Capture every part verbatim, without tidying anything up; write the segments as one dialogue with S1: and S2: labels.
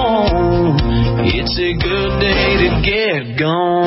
S1: home. It's a good day to get gone.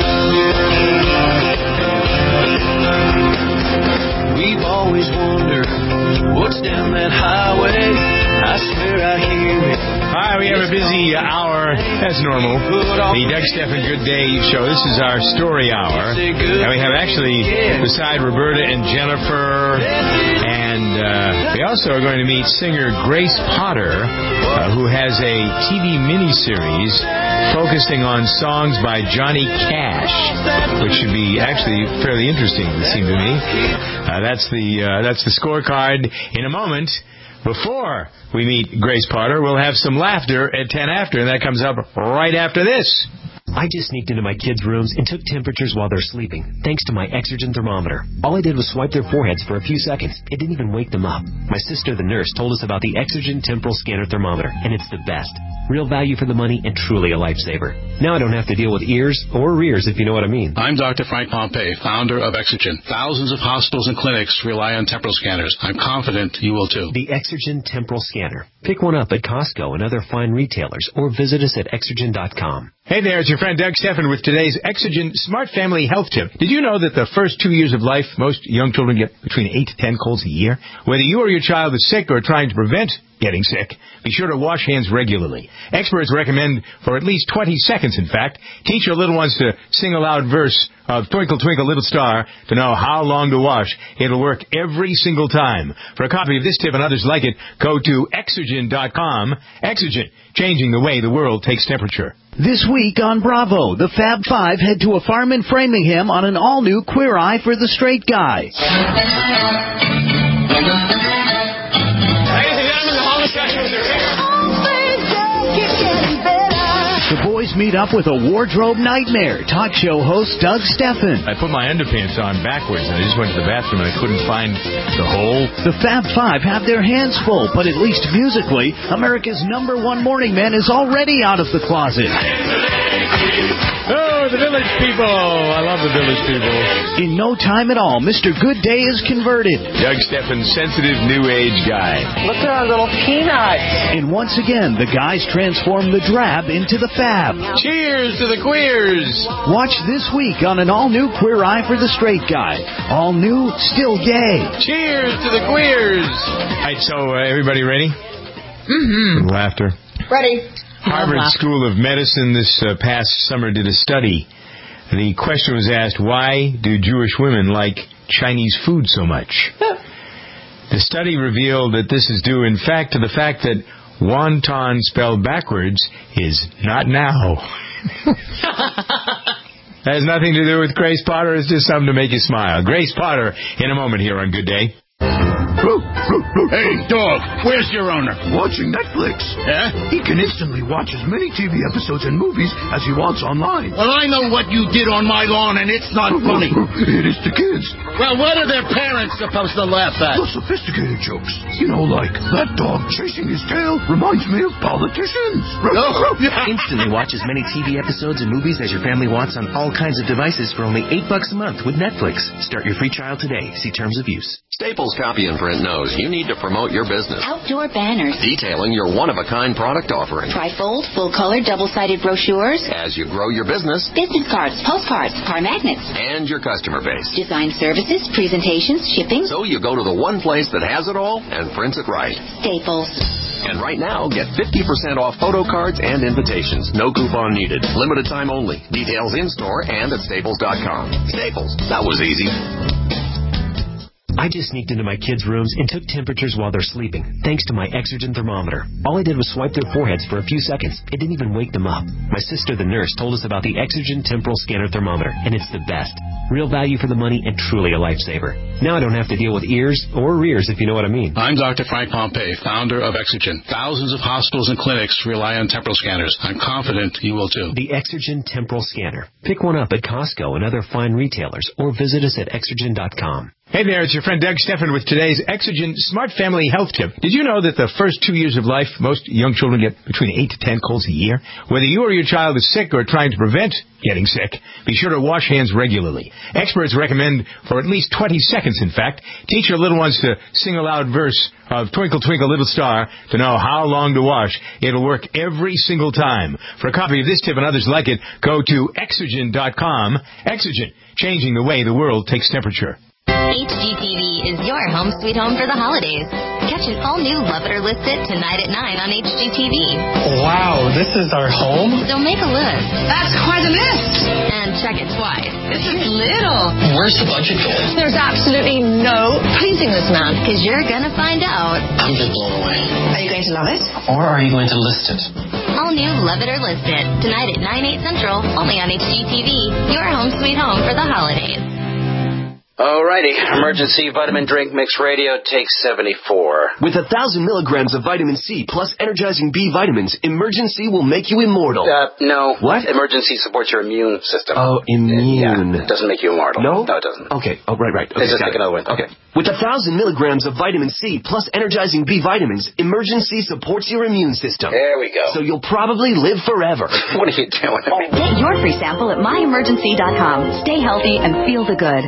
S1: We've always wondered what's down that highway. I swear I hear it.
S2: Hi, we have a busy hour, as normal. The Doug Stephan Good Day Show. This is our story hour. And we have actually, beside Roberta and Jennifer, and uh, we also are going to meet singer Grace Potter, uh, who has a T V miniseries focusing on songs by Johnny Cash, which should be actually fairly interesting, it seemed to me. Uh, that's the uh, that's the scorecard. In a moment, before we meet Grace Potter, we'll have some laughter at ten after, and that comes up right after this.
S3: I just sneaked into my kids' rooms and took temperatures while they're sleeping, thanks to my Exergen thermometer. All I did was swipe their foreheads for a few seconds. It didn't even wake them up. My sister, the nurse, told us about the Exergen Temporal Scanner Thermometer, and it's the best. Real value for the money and truly a lifesaver. Now I don't have to deal with ears or rears, if you know what I mean.
S4: I'm Doctor Frank Pompey, founder of Exergen. Thousands of hospitals and clinics rely on temporal scanners. I'm confident you will too.
S3: The Exergen Temporal Scanner. Pick one up at Costco and other fine retailers, or visit us at exergen dot com.
S2: Hey there, it's your friend Doug Stephan with today's Exergen Smart Family Health Tip. Did you know that the first two years of life, most young children get between eight to ten colds a year? Whether you or your child is sick or trying to prevent getting sick, be sure to wash hands regularly. Experts recommend for at least twenty seconds, in fact. Teach your little ones to sing a loud verse of Twinkle, Twinkle, Little Star to know how long to wash. It'll work every single time. For a copy of this tip and others like it, go to exergen dot com. Exergen, changing the way the world takes temperature.
S5: This week on Bravo, the Fab Five head to a farm in Framingham on an all-new Queer Eye for the Straight Guy. The boys meet up with a wardrobe nightmare. Talk show host Doug Stephan.
S2: I put my underpants on backwards, and I just went to the bathroom and I couldn't find the hole.
S5: The Fab Five have their hands full, but at least musically, America's number one morning man is already out of the closet.
S2: Oh, the Village People. I love the Village People.
S5: In no time at all, Mister Good Day is converted.
S2: Doug Stephan, sensitive new age guy.
S6: Look at our little peanuts.
S5: And once again, the guys transform the drab into the fab.
S2: Cheers to the queers.
S5: Watch this week on an all-new Queer Eye for the Straight Guy. All new, still gay.
S2: Cheers to the queers. All right, so uh, everybody ready?
S7: Mm-hmm.
S2: Laughter.
S7: Ready.
S2: Harvard School of Medicine this uh, past summer did a study. The question was asked, why do Jewish women like Chinese food so much? The study revealed that this is due, in fact, to the fact that wonton spelled backwards is not now. That has nothing to do with Grace Potter. It's just something to make you smile. Grace Potter in a moment here on Good Day.
S8: Hey, dog, where's your owner?
S9: Watching Netflix.
S8: Yeah?
S9: He can instantly watch as many T V episodes and movies as he wants online.
S8: Well, I know what you did on my lawn, and it's not funny.
S9: It is to kids.
S8: Well, what are their parents supposed to laugh at?
S9: The sophisticated jokes. You know, like, that dog chasing his tail reminds me of politicians.
S8: Oh, yeah.
S3: Instantly watch as many T V episodes and movies as your family wants on all kinds of devices for only eight bucks a month with Netflix. Start your free trial today. See terms of use.
S10: Staples Copy and Print knows you need to promote your business.
S11: Outdoor banners.
S10: Detailing your one-of-a-kind product offering.
S11: Trifold, full-color, double-sided brochures.
S10: As you grow your business.
S11: Business cards, postcards, car magnets.
S10: And your customer base.
S11: Design services, presentations, shipping.
S10: So you go to the one place that has it all and prints it right.
S11: Staples.
S10: And right now, get fifty percent off photo cards and invitations. No coupon needed. Limited time only. Details in-store and at staples dot com. Staples. That was easy.
S3: I just sneaked into my kids' rooms and took temperatures while they're sleeping, thanks to my Exergen thermometer. All I did was swipe their foreheads for a few seconds. It didn't even wake them up. My sister, the nurse, told us about the Exergen Temporal Scanner Thermometer, and it's the best. Real value for the money and truly a lifesaver. Now I don't have to deal with ears or rears, if you know what I mean.
S4: I'm Doctor Frank Pompey, founder of Exergen. Thousands of hospitals and clinics rely on temporal scanners. I'm confident you will too.
S3: The Exergen Temporal Scanner. Pick one up at Costco and other fine retailers, or visit us at exergen dot com.
S2: Hey there, it's your friend Doug Stephan with today's Exogen Smart Family Health Tip. Did you know that the first two years of life, most young children get between eight to ten colds a year? Whether you or your child is sick or trying to prevent getting sick, be sure to wash hands regularly. Experts recommend for at least twenty seconds, in fact. Teach your little ones to sing a loud verse of Twinkle, Twinkle, Little Star to know how long to wash. It'll work every single time. For a copy of this tip and others like it, go to Exogen dot com. Exogen, changing the way the world takes temperature.
S12: H G T V is your home sweet home for the holidays. Catch an all-new Love It or List It tonight at nine on H G T V.
S13: Wow, this is our home?
S12: So make a list.
S14: That's quite a list.
S12: And check it twice.
S14: This is little.
S13: Where's the budget going?
S14: There's absolutely no pleasing this man.
S12: Because you're going to find out.
S13: I'm just blown away.
S14: Are you going to love it?
S13: Or are you going to list it?
S12: All new Love It or List It tonight at nine, eight Central, only on H G T V. Your home sweet home for the holidays.
S15: Alrighty, Emergency Vitamin Drink Mix Radio takes seventy-four.
S16: With a thousand milligrams of vitamin C plus energizing B vitamins, Emergency will make you immortal.
S15: Uh, no.
S16: What?
S15: Emergency supports your immune system.
S16: Oh, immune.
S15: Yeah, it doesn't make you immortal.
S16: No?
S15: No, it doesn't.
S16: Okay, oh, right, right. Okay,
S15: Let's just take another one.
S16: Okay. With a thousand milligrams of vitamin C plus energizing B vitamins, Emergency supports your immune system.
S15: There we go.
S16: So you'll probably live forever.
S15: What are you doing?
S11: Get your free sample at my emergency dot com. Stay healthy and feel the good.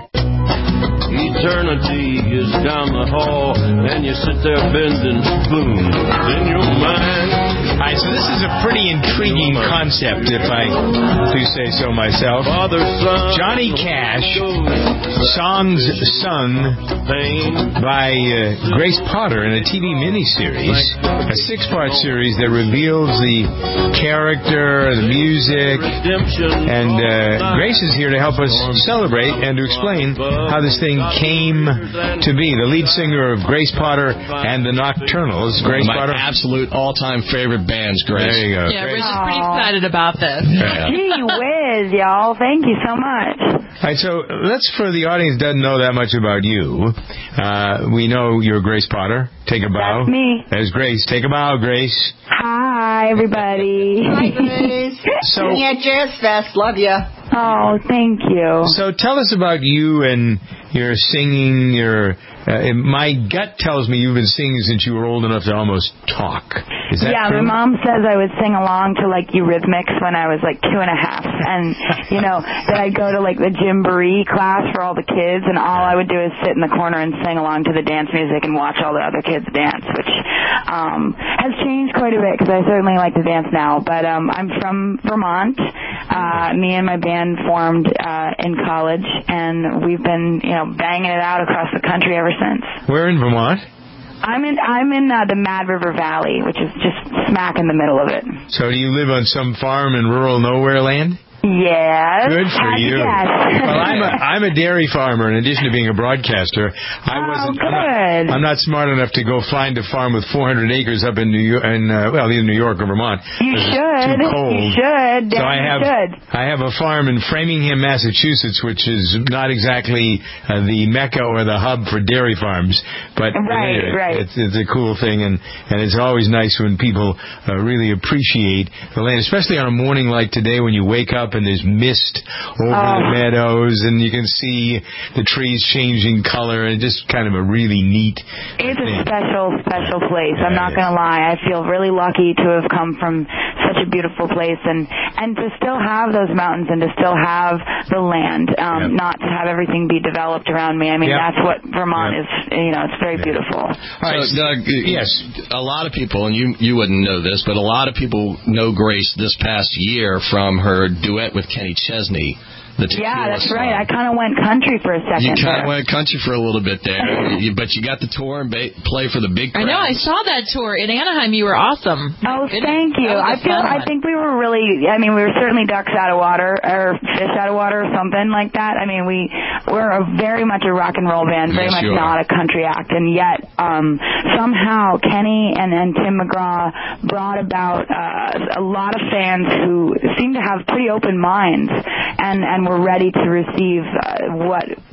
S1: Eternity is down the hall, and you sit there bending spoons in your mind.
S2: All right, so this is a pretty intriguing concept, if I do say so myself.
S1: Father, son,
S2: Johnny Cash, songs sung by uh, Grace Potter in a T V miniseries, a six-part series that reveals the character, the music, and uh, Grace is here to help us celebrate and to explain how this thing came to be. The lead singer of Grace Potter and the Nocturnals, Grace
S17: My
S2: Potter.
S17: absolute all-time favorite bands, Grace.
S2: There you go.
S18: Yeah,
S2: Grace.
S18: we're just pretty excited about this.
S2: Yeah.
S19: Gee whiz, y'all. Thank you so much.
S2: All right, so let's, for the audience doesn't know that much about you, uh, we know you're Grace Potter. Take a bow.
S19: That's me.
S2: There's Grace. Take a bow, Grace.
S19: Hi, everybody.
S7: Hi, Grace.
S2: So,
S7: at Jazz Fest. Love ya.
S19: Oh, thank you.
S2: So tell us about you and your singing. Your uh, my gut tells me you've been singing since you were old enough to almost talk. Is that
S19: yeah,
S2: true?
S19: my mom says I would sing along to like Eurythmics when I was like two and a half, and you know that I'd go to like the Gymboree class for all the kids, and all I would do is sit in the corner and sing along to the dance music and watch all the other kids dance, which um, has changed quite a bit because I certainly like to dance now. But um, I'm from Vermont. Uh, me and my band formed uh, in college, and we've been you know banging it out across the country ever since.
S2: Where in Vermont?
S19: I'm in I'm in uh, the Mad River Valley, which is just smack in the middle of it.
S2: So do you live on some farm in rural nowhere land?
S19: Yes.
S2: Good for
S19: How'd
S2: you.
S19: you guess?
S2: Well, I'm a, I'm a dairy farmer in addition to being a broadcaster. I
S19: oh,
S2: wasn't,
S19: good.
S2: I'm not, I'm not smart enough to go find a farm with four hundred acres up in New York, in, uh, well, either New York or Vermont.
S19: You should.
S2: Too cold.
S19: You should.
S2: So I have,
S19: you should.
S2: I have a farm in Framingham, Massachusetts, which is not exactly uh, the mecca or the hub for dairy farms. But
S19: right,
S2: anyway,
S19: right.
S2: It's, it's a cool thing, and, and it's always nice when people uh, really appreciate the land, especially on a morning like today when you wake up and there's mist over
S19: oh.
S2: the meadows and you can see the trees changing color, and just kind of a really neat
S19: It's
S2: thing.
S19: a special, special place. I'm
S2: yeah,
S19: not going to lie. I feel really lucky to have come from such a beautiful place, and, and to still have those mountains and to still have the land, um,
S2: yep.
S19: not to have everything be developed around me. I mean,
S2: yep.
S19: that's what Vermont
S2: yep.
S19: is, you know, it's very
S2: yep.
S19: beautiful.
S17: All right, so, Doug, yes, a lot of people, and you, you wouldn't know this, but a lot of people know Grace this past year from her duet with Kenny Chesney.
S19: Yeah, that's song. right. I kind of went country for a second.
S17: You kind of went country for a little bit there, you, but you got the tour and ba- play for the big crowd.
S18: I know. I saw that tour in Anaheim. You were awesome.
S19: Oh, thank you. I feel. I think we were really. I mean, we were certainly ducks out of water or fish out of water or something like that. I mean, we we're a very much a rock and roll band, very
S17: yes,
S19: much not a country act, and yet um, somehow Kenny and, and Tim McGraw brought about uh, a lot of fans who seem to have pretty open minds and and were ready to receive uh, what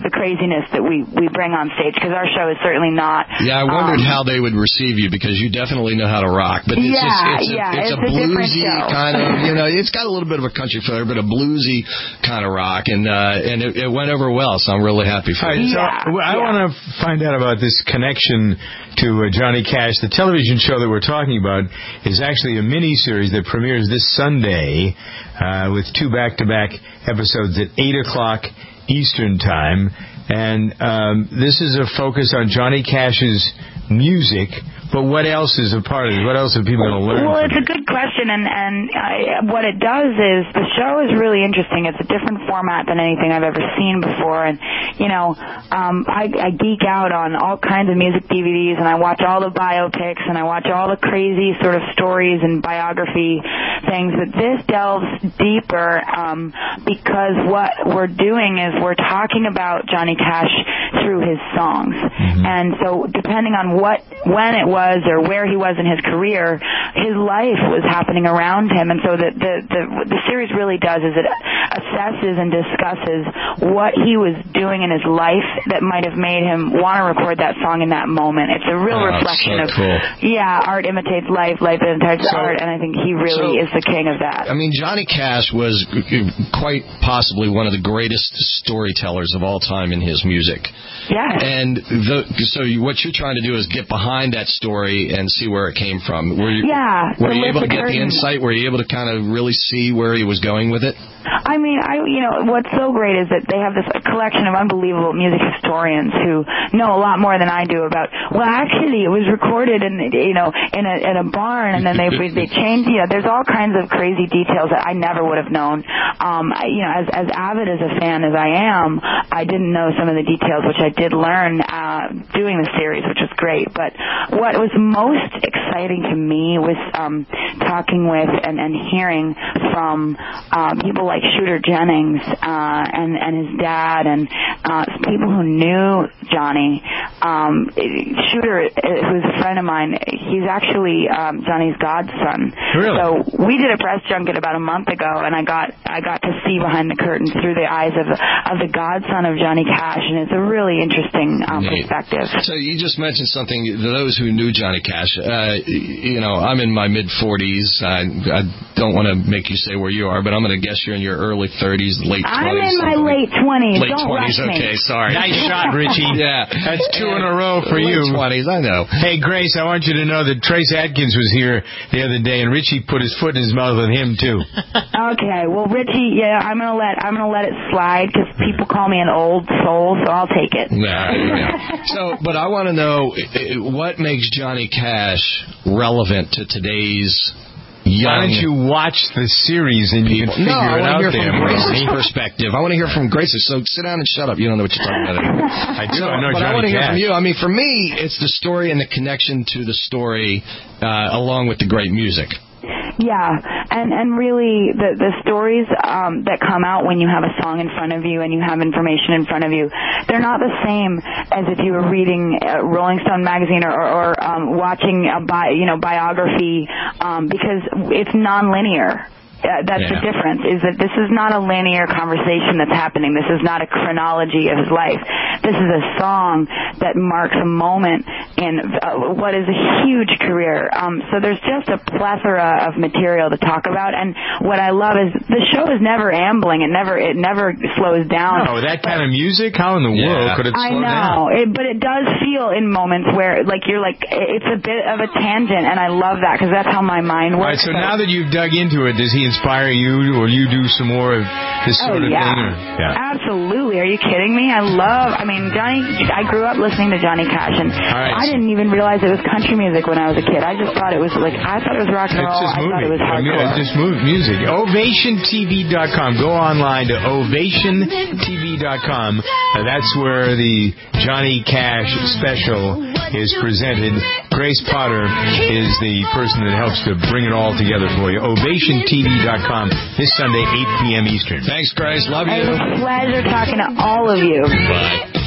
S19: the craziness that we, we bring on stage, because our show is certainly not.
S17: Yeah, I wondered
S19: um,
S17: how they would receive you, because you definitely know how to rock. But it's
S19: yeah,
S17: just, it's a,
S19: yeah,
S17: it's,
S19: it's
S17: a
S19: a different
S17: bluesy
S19: show.
S17: kind of, you know, it's got a little bit of a country flair, but a bluesy kind of rock, and uh, and it, it went over well, so I'm really happy for
S2: All right,
S17: you.
S2: so
S19: Yeah,
S2: I
S19: yeah.
S2: want to find out about this connection to uh, Johnny Cash. The television show that we're talking about is actually a mini-series that premieres this Sunday uh, with two back-to-back episodes at eight o'clock Eastern Time. And um, this is a focus on Johnny Cash's music, but what else is a part of it? What else are people going to learn?
S19: Well,
S2: from
S19: it's a
S2: it?
S19: good question, and, and I, what it does is the show is really interesting. It's a different format than anything I've ever seen before, and, you know, um, I, I geek out on all kinds of music D V Ds, and I watch all the biopics, and I watch all the crazy sort of stories and biography things, but this delves deeper um, because what we're doing is we're talking about Johnny Cash through his songs. Mm-hmm. And so depending on what, when it was or where he was in his career, his life was happening around him. And so the, the, the, the series really does is it assesses and discusses what he was doing in his life that might have made him want to record that song in that moment. It's a real
S17: Oh,
S19: reflection
S17: so
S19: of,
S17: cool.
S19: yeah, art imitates life, life imitates
S17: So-
S19: art, and I think he really
S17: so-
S19: is the king of that.
S17: I mean, Johnny Cash was quite possibly one of the greatest storytellers of all time in his music.
S19: Yeah.
S17: And the, so you, what you're trying to do is get behind that story and see where it came from. Were you,
S19: Yeah,
S17: were
S19: to
S17: you
S19: lift
S17: able to
S19: the
S17: get the
S19: curtain.
S17: insight? Were you able to kind of really see where he was going with it?
S19: I mean, I you know what's so great is that they have this collection of unbelievable music historians who know a lot more than I do about. Well, actually, it was recorded in you know in a in a barn, and then they they changed. You know, there's all kinds of crazy details that I never would have known. Um, I- you know, as as avid as a fan as I am, I didn't know some of the details, which I did learn uh, doing the series, which was great. But what was most exciting to me was um, talking with and, and hearing from uh, people like Shooter Jennings uh, and and his dad and uh, people who knew Johnny. Um, Shooter, who's a friend of mine, he's actually um, Johnny's godson.
S2: Really?
S19: So we did a press junket about a month ago, and I got I got to see behind the curtain through the eyes of of the godson of Johnny Cash, and it's a really interesting um, perspective.
S17: So you just mentioned something. Those who knew Johnny Cash, uh, you know, I'm in my mid forties. I, I don't want to make you say where you are, but I'm going to guess you're in your early thirties, late
S19: I'm
S17: twenties.
S19: in my late twenties.
S17: Late
S19: Don't
S17: twenties.
S19: rush me.
S17: Okay, sorry.
S2: Nice shot, Richie.
S17: Yeah,
S2: That's two in a row for
S17: late
S2: you.
S17: twenties. I know.
S2: Hey, Grace, I want you to know that Trace Atkins was here the other day, and Richie put his foot in his mouth with him too.
S19: Okay, well, Richie, yeah, I'm gonna let I'm gonna let it slide because people call me an old soul, so I'll take it.
S17: Nah, yeah. So, but I want to know uh, what makes Johnny Cash relevant to today's young.
S2: Why don't you watch the series and you can figure
S17: no, I
S2: it
S17: want
S2: out
S17: to hear
S2: there?
S17: from Grace's perspective. I want to hear from Grace's. So sit down and shut up. You don't know what you're talking about.
S2: I do.
S17: So,
S2: I know
S17: but
S2: Johnny
S17: I want to hear
S2: Cash.
S17: from you. I mean, for me, it's the story and the connection to the story, uh, along with the great music.
S19: Yeah, and and really the the stories um, that come out when you have a song in front of you and you have information in front of you, they're not the same as if you were reading uh, Rolling Stone magazine or, or, or um, watching a bi- you know biography um, because it's nonlinear. Uh, that's
S20: yeah.
S19: the difference, is that this is not a linear conversation that's happening. This is not a chronology of his life. This is a song that marks a moment in uh, what is a huge career. Um, so there's just a plethora of material to talk about, and what I love is the show is never ambling. It never it never slows down.
S2: No, that kind of music? How in the
S17: Yeah.
S2: world could it
S19: I
S2: slow
S19: know,
S2: down?
S19: it, but it does feel in moments where, like, you're like, it's a bit of a tangent, and I love that because that's how my mind
S2: All right,
S19: works.
S2: so now that you've dug into it, does he inspire you, or you do some more of this
S19: Oh,
S2: sort of
S19: yeah.
S2: thing? Or? Yeah.
S19: Absolutely. Are you kidding me? I love, I mean, Johnny, I grew up listening to Johnny Cash, and
S2: right.
S19: I didn't even realize it was country music when I was a kid. I just thought it was like, I thought it was rock and
S2: It's
S19: roll.
S2: just
S19: I thought
S2: movie.
S19: it was
S2: I mean,
S19: hardcore.
S2: it's just move music. ovation T V dot com. Go online to ovation T V dot com. Uh, that's where the Johnny Cash special is presented. Grace Potter is the person that helps to bring it all together for you. ovation T V dot com this Sunday, eight p.m. Eastern.
S17: Thanks, Grace. Love you.
S19: It was a pleasure talking to all of you.
S17: Bye.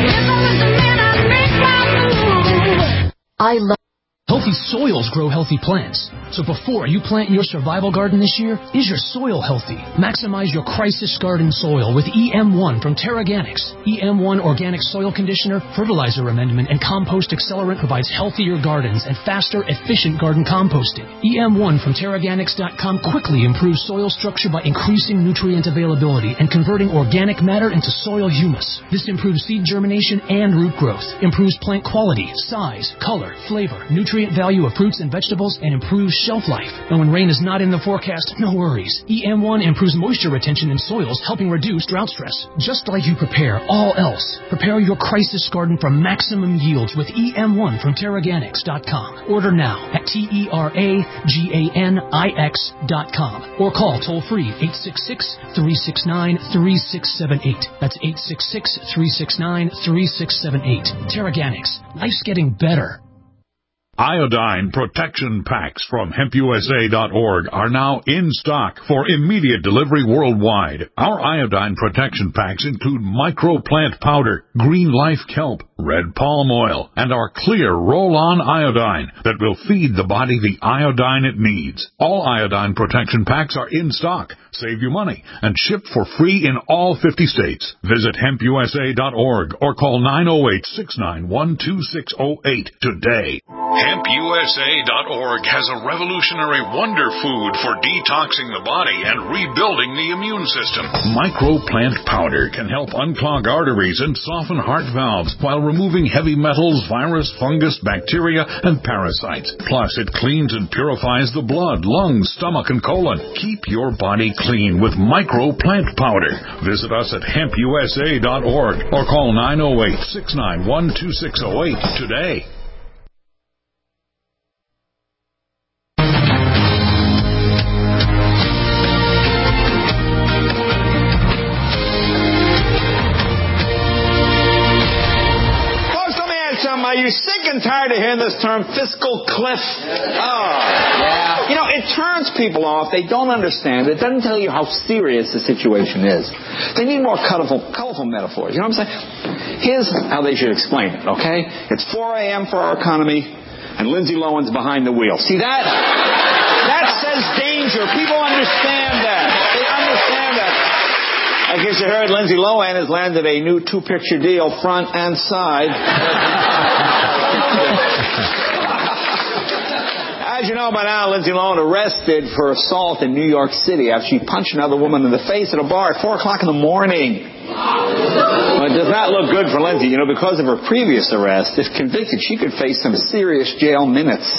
S20: I love healthy soils grow healthy plants. So before you plant your survival garden this year, is your soil healthy? Maximize your crisis garden soil with E M one from Terraganics. E M one Organic Soil Conditioner, Fertilizer Amendment, and Compost Accelerant provides healthier gardens and faster, efficient garden composting. E M one from Terraganics dot com quickly improves soil structure by increasing nutrient availability and converting organic matter into soil humus. This improves seed germination and root growth, improves plant quality, size, color, flavor, nutrient value of fruits and vegetables, and improves shelf life. And when rain is not in the forecast, no worries. E M one improves moisture retention in soils, helping reduce drought stress. Just like you prepare all else, prepare your crisis garden for maximum yields with E M one from Terraganics dot com. Order now at T E R A G A N I X dot com or call toll-free eight six six, three six nine, three six seven eight. That's eight six six, three six nine, three six seven eight. Terraganics. Life's getting better.
S21: Iodine protection packs from hemp U S A dot org are now in stock for immediate delivery worldwide. Our iodine protection packs include microplant powder, green life kelp, red palm oil, and our clear roll-on iodine that will feed the body the iodine it needs. All iodine protection packs are in stock, save you money, and shipped for free in all fifty states. Visit hemp U S A dot org or call nine oh eight, six nine one, two six oh eight today. hemp U S A dot org has a revolutionary wonder food for detoxing the body and rebuilding the immune system. Microplant powder can help unclog arteries and soften heart valves while removing heavy metals, virus, fungus, bacteria, and parasites. Plus, it cleans and purifies the blood, lungs, stomach, and colon. Keep your body clean with Microplant powder. Visit us at hemp U S A dot org or call nine oh eight, six nine one, two six oh eight today.
S22: Are you sick and tired of hearing this term, fiscal cliff? Oh, yeah. You know, it turns people off. They don't understand. It doesn't tell you how serious the situation is. They need more colorful, colorful metaphors. You know what I'm saying? Here's how they should explain it, okay? It's four a.m. for our economy, and Lindsay Lohan's behind the wheel. See that? That says danger. People understand that. They understand that. I guess you heard Lindsay Lohan has landed a new two-picture deal, front and side. As you know by now, Lindsay Lohan arrested for assault in New York City after she punched another woman in the face at a bar at four o'clock in the morning. Well, it does not look good for Lindsay. You know, because of her previous arrest, if convicted, she could face some serious jail minutes.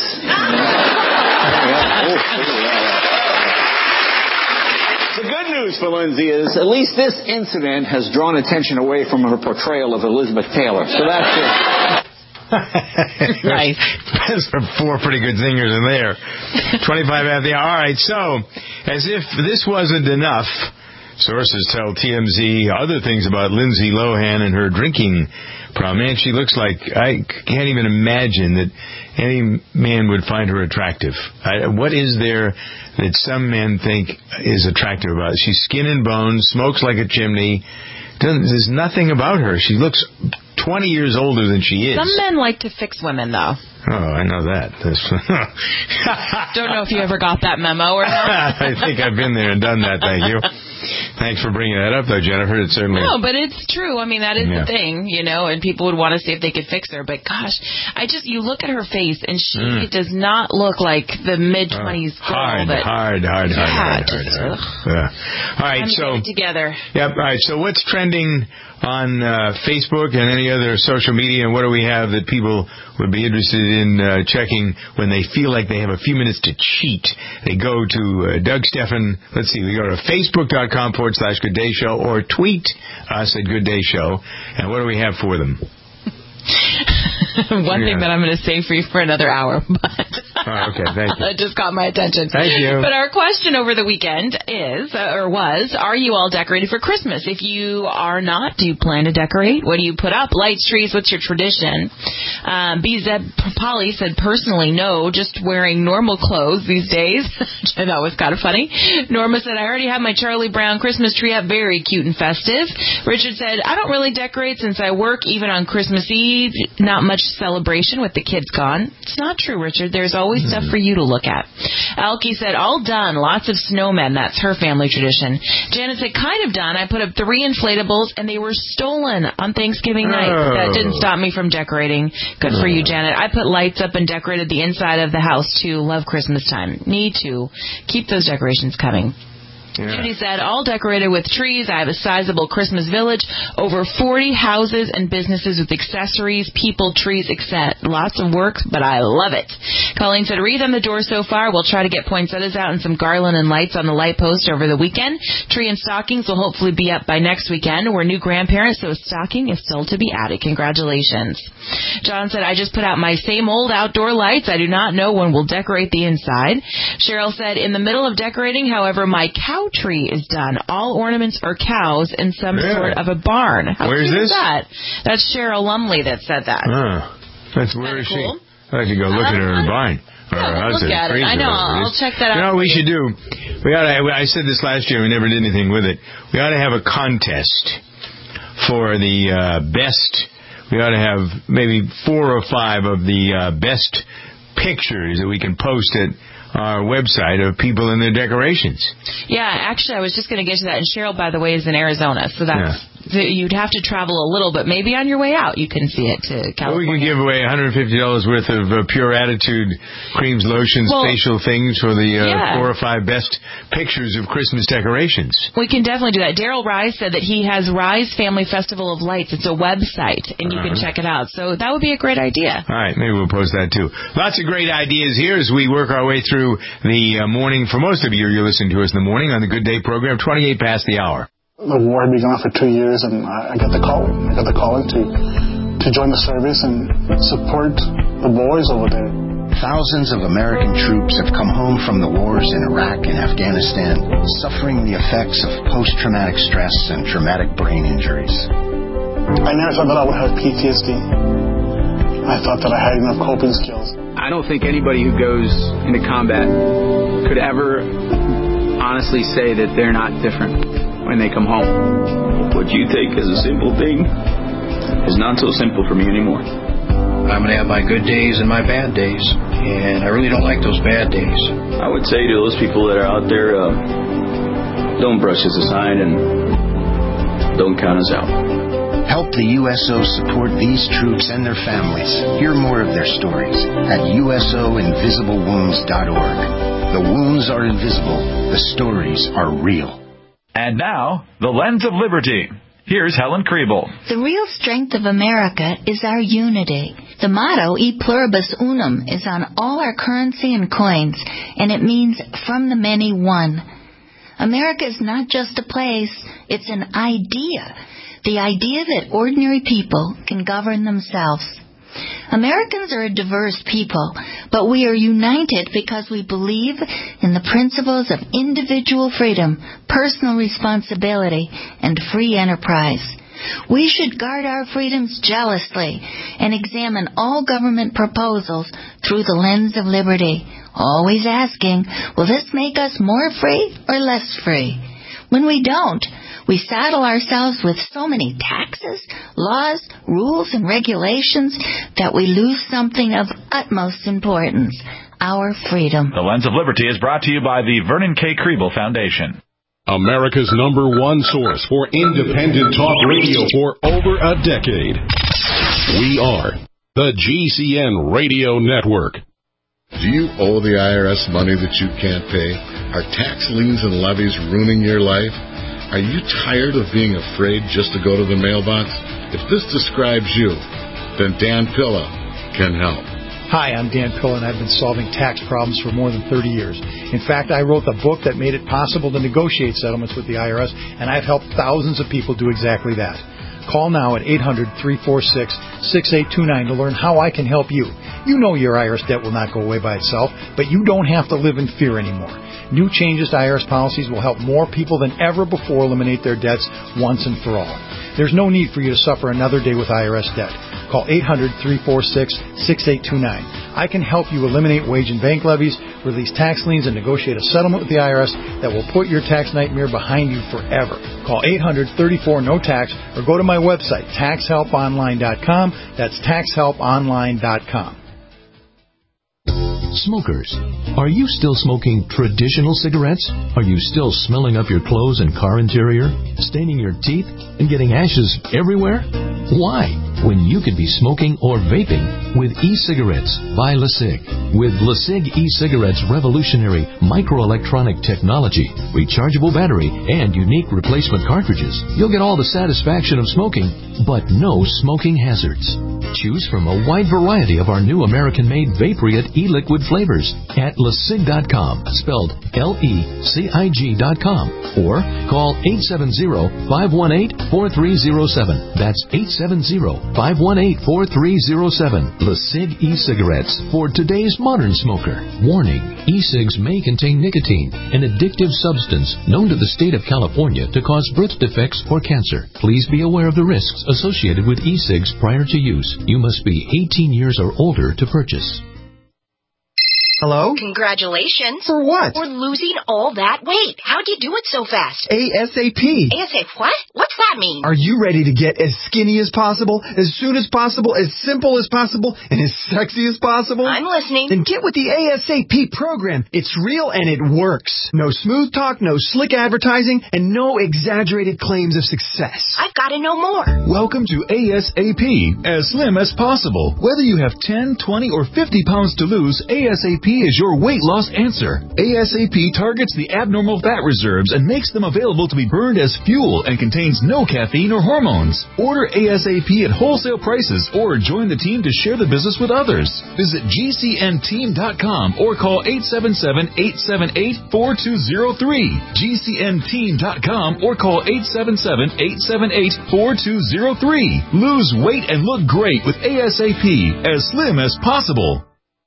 S22: The good news for Lindsay is at least this incident has drawn attention away from her portrayal of Elizabeth Taylor. So that's it.
S2: Nice. That's four pretty good zingers in there. twenty-five at the hour. All right, so as if this wasn't enough, sources tell T M Z other things about Lindsay Lohan and her drinking problem. Man, she looks like, I can't even imagine that any man would find her attractive. I, what is there that some men think is attractive about it? She's skin and bones, smokes like a chimney. Doesn't, there's nothing about her. She looks twenty years older than she is.
S18: Some men like to fix women, though.
S2: Oh, I know that.
S18: Don't know if you ever got that memo or not.
S2: I think I've been there and done that, thank you. Thanks for bringing that up, though, Jennifer. It's certainly...
S18: No, but it's true. I mean, that is
S2: yeah.
S18: the thing, you know, and people would want to see if they could fix her. But, gosh, I just, you look at her face, and she mm. does not look like the mid-twenties oh, girl.
S2: Hard,
S18: that,
S2: hard, hard,
S18: yeah,
S2: hard, hard,
S18: just,
S2: hard, hard. Yeah. All right,
S18: I'm
S2: so...
S18: get it together.
S2: Yep, all right, so what's trending on uh, Facebook and any other social media, and what do we have that people would be interested in uh, checking when they feel like they have a few minutes to cheat? They go to uh, Doug Stephan. Let's see, we go to facebook.com forward slash Good Day Show or tweet us at Good Day Show. And what do we have for them?
S18: One yeah. thing that I'm going to save for you for another hour, but
S2: oh, okay, thank you.
S18: It just caught my attention.
S2: Thank you.
S18: But our question over the weekend is, uh, or was, are you all decorated for Christmas? If you are not, do you plan to decorate? What do you put up? Lights, trees, what's your tradition? Um, B Z Polly said, personally, no, just wearing normal clothes these days. I thought was kind of funny. Norma said, I already have my Charlie Brown Christmas tree up, very cute and festive. Richard said, I don't really decorate since I work even on Christmas Eve. Not much celebration with the kids gone. It's not true, Richard. There's always mm. stuff for you to look at. Elkie said, all done. Lots of snowmen. That's her family tradition. Janet said, kind of done. I put up three inflatables, and they were stolen on Thanksgiving night.
S2: Oh.
S18: That didn't stop me from decorating. Good for you, Janet. I put lights up and decorated the inside of the house, too. Love Christmas time. Need to keep those decorations coming. Yeah. Judy said, all decorated with trees. I have a sizable Christmas village, over forty houses and businesses with accessories, people, trees, et cetera. Lots of work, but I love it. Colleen said, wreath on the door so far. We'll try to get poinsettias out and some garland and lights on the light post over the weekend. Tree and stockings will hopefully be up by next weekend. We're new grandparents, so a stocking is still to be added. Congratulations. John said, I just put out my same old outdoor lights. I do not know when we'll decorate the inside. Cheryl said, in the middle of decorating, however, my cow tree is done. All ornaments are cows in some yeah. sort of a barn. How
S2: Where's
S18: cute
S2: this?
S18: Is that? That's Cheryl Lumley that said that.
S2: Oh, that's where is
S18: cool?
S2: she? I have to go look um, at her barn.
S18: Yeah, look at it. I know. I'll check that out.
S2: You know what we should do? We ought to, I said this last year. We never did anything with it. We ought to have a contest for the uh, best. We ought to have maybe four or five of the uh, best pictures that we can post at our website of people and their decorations.
S18: Yeah, actually, I was just going to get to that. And Cheryl, by the way, is in Arizona, so that's yeah. you'd have to travel a little, but maybe on your way out you can see it to California.
S2: Well, we can give away one hundred fifty dollars worth of uh, Pure Attitude creams, lotions, well, facial things for the uh, yeah. four or five best pictures of Christmas decorations.
S18: We can definitely do that. Daryl Rise said that he has Rise Family Festival of Lights. It's a website, and you uh-huh. can check it out. So that would be a great idea.
S2: All right, maybe we'll post that too. Lots of great ideas here as we work our way through the uh, morning. For most of you, you're listening to us in the morning on the Good Day program, twenty-eight past the hour.
S5: The war had been going on for two years, and I got the call. I got the call to to join the service and support the boys over there.
S6: Thousands of American troops have come home from the wars in Iraq and Afghanistan, suffering the effects of post-traumatic stress and traumatic brain injuries.
S5: I never thought that I would have P T S D. I thought that I had enough coping skills.
S23: I don't think anybody who goes into combat could ever honestly say that they're not different when they come home.
S24: What you take as a simple thing is not so simple for me anymore.
S25: I'm going to have my good days and my bad days, and I really don't like those bad days.
S24: I would say to those people that are out there, uh, don't brush us aside and don't count us out.
S6: Help the U S O support these troops and their families. Hear more of their stories at U S O invisible wounds dot org. The wounds are invisible. The stories are real.
S26: And now, the Lens of Liberty. Here's Helen Kriebel.
S27: The real strength of America is our unity. The motto, E Pluribus Unum, is on all our currency and coins, and it means from the many one. America is not just a place, it's an idea. The idea that ordinary people can govern themselves. Americans are a diverse people, but we are united because we believe in the principles of individual freedom, personal responsibility, and free enterprise. We should guard our freedoms jealously and examine all government proposals through the lens of liberty, always asking, will this make us more free or less free? When we don't, we saddle ourselves with so many taxes, laws, rules, and regulations that we lose something of utmost importance, our freedom.
S26: The Lens of Liberty is brought to you by the Vernon K. Kriebel Foundation.
S28: America's number one source for independent talk radio for over a decade. We are the G C N Radio Network.
S29: Do you owe the I R S money that you can't pay? Are tax liens and levies ruining your life? Are you tired of being afraid just to go to the mailbox? If this describes you, then Dan Pilla can help.
S30: Hi, I'm Dan Pilla, and I've been solving tax problems for more than thirty years. In fact, I wrote the book that made it possible to negotiate settlements with the I R S, and I've helped thousands of people do exactly that. Call now at eight hundred, three four six, six eight two nine to learn how I can help you. You know your I R S debt will not go away by itself, but you don't have to live in fear anymore. New changes to I R S policies will help more people than ever before eliminate their debts once and for all. There's no need for you to suffer another day with I R S debt. Call eight hundred, three four six, six eight two nine. I can help you eliminate wage and bank levies, release tax liens, and negotiate a settlement with the I R S that will put your tax nightmare behind you forever. Call eight hundred, thirty-four, no tax or go to my website, tax help online dot com. That's tax help online dot com.
S3: Smokers, are you still smoking traditional cigarettes? Are you still smelling up your clothes and car interior, staining your teeth, and getting ashes everywhere? Why, when you could be smoking or vaping with e-cigarettes by LeSig? With LeSig e-cigarettes' revolutionary microelectronic technology, rechargeable battery, and unique replacement cartridges, you'll get all the satisfaction of smoking, but no smoking hazards. Choose from a wide variety of our new American-made Vaporite e-liquid flavors at lesig dot com, spelled L E C I G dot com, or call eight seven zero, five one eight, four three zero seven. That's eight seven zero, five one eight, four three zero seven. LeSig e-cigarettes for today's modern smoker. Warning, e-cigs may contain nicotine, an addictive substance known to the state of California to cause birth defects or cancer. Please be aware of the risks associated with e-cigs prior to use. You must be eighteen years or older to purchase.
S4: Hello?
S8: Congratulations.
S4: For what?
S8: For losing all that weight. How'd you do it so fast?
S4: ASAP.
S8: ASAP what? What's that mean?
S4: Are you ready to get as skinny as possible, as soon as possible, as simple as possible, and as sexy as possible?
S8: I'm listening.
S4: Then get with the ASAP program. It's real and it works. No smooth talk, no slick advertising, and no exaggerated claims of success.
S8: I've got to know more.
S26: Welcome to ASAP, as slim as possible. Whether you have ten, twenty, or fifty pounds to lose, ASAP is your weight loss answer. ASAP targets the abnormal fat reserves and makes them available to be burned as fuel and contains no caffeine or hormones. Order ASAP at wholesale prices or join the team to share the business with others. Visit G C N team dot com or call eight seven seven, eight seven eight, four two zero three. G C N team dot com or call eight seven seven, eight seven eight, four two zero three. Lose weight and look great with ASAP, as slim as possible.